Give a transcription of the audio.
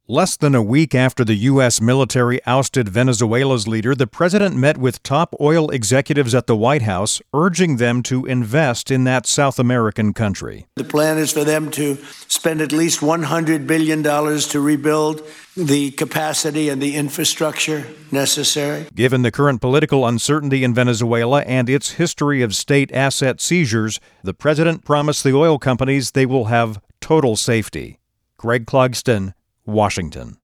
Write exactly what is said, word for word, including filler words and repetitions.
Less than a week after the U S military ousted Venezuela's leader, the president met with top oil executives at the White House, urging them to invest in that South American country. The plan is for them to spend at least one hundred billion dollars to rebuild the capacity and the infrastructure necessary. Given the current political uncertainty in Venezuela and its history of state asset seizures, the president promised the oil companies they will have total safety. Greg Clugston, Washington.